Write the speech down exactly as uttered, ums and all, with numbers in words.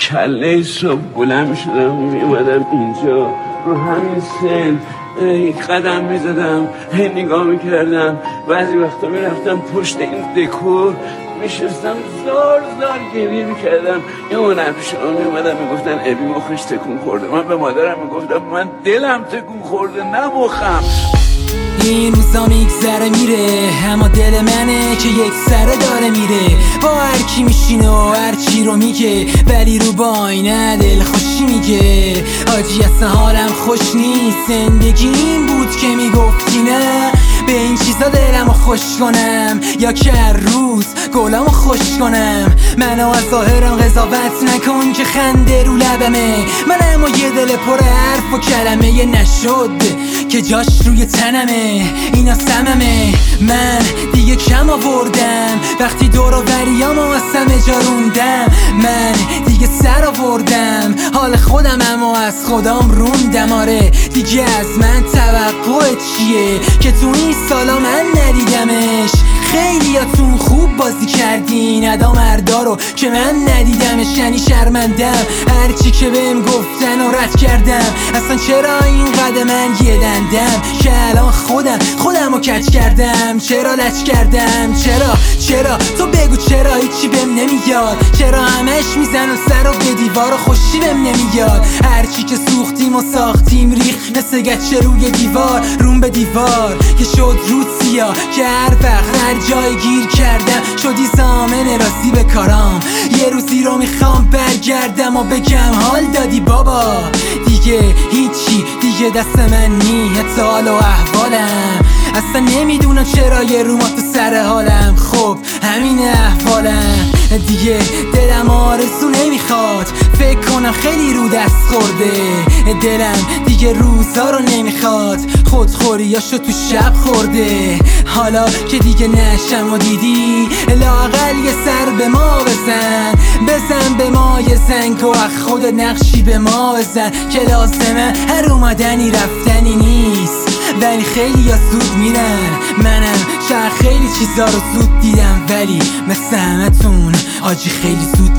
کله صبح بلند میشدم میومدم اینجا رو همین سن یک قدم میزدم، هی نگاه میکردم، بعضی وقتا میرفتم پشت این دکور میشستم زار زار گریه میکردم. یه هنرپیشه ها میومدن میگفتن ابی مخش تکون خورده. من به مادرم میگفتم من دلم تکون خورده نه مخم. این روزا میگذره میره، اما دل منه که یک سره داره میره. با هر کی میشینه و هر چی رو میگه، ولی رو با آینه دل خوشی میگه. حاجی اصلا حالم خوش نیست، زندگی این بود که میگفتی نه. به این چیزا دلمو خوش کنم یا که هر روز گلامو خوش کنم. منو از ظاهرم قضاوت نکن که خنده رو لبمه. من اما یه دل پر حرف و کلمه نشد که جاش روی تنمه. اینا سممه، من دیگه کم آوردم وقتی دور و بریامو از همه جا روندم. من دیگه سر آوردم حال خودم اما از خودم روندم. آره دیگه از من توقع چیه که تو این سالا من ندیدمش. خیلیاتون خوب بازی کردین ادا مردا رو که من ندیدمش. یعنی شرمندم هرچی که بهم گفتن و رد کردم. اصلا چرا اینقدر من یه دندم که الان خودم خودم رو کج کردم. چرا لچ کردم؟ چرا چرا تو بگو چرا هیچی بهم نمیاد؟ چرا همش میزنم سر و به دیوار و خوشی بهم نمیاد؟ هرچی که سوختیم و ساختیم ریخ مثل گچه روی دیوار، روم به دیوار که شد رود سیاه. که هر وقت هر جای گیر کردم شدی زامن راستی به کارام. یه روزی رو میخوام برگردم و بگم حال دادی بابا. دیگه هیچی دیگه دست من نی، حتی حال و احوالم. اصلا نمیدونم چرا یه رو ما تو سر حالم. خب همین احوالم دیگه. دلم آرزو نمیخواد فکر کنم خیلی رو دست خورده. دلم دیگه روزا رو نمیخواد، خودخوریاشو تو شب خورده. حالا که دیگه نشم و دیدی لااقل یه سر به ما بزن. بزن به ما یه زنگ و از خود نقشی به ما بزن که لازمه هر اومدنی رفتنی نیست، ولی خیلی یا زود میرن. منم شاید خیلی چیزا رو زود دیدم، ولی مثل همتون آجی خیلی زود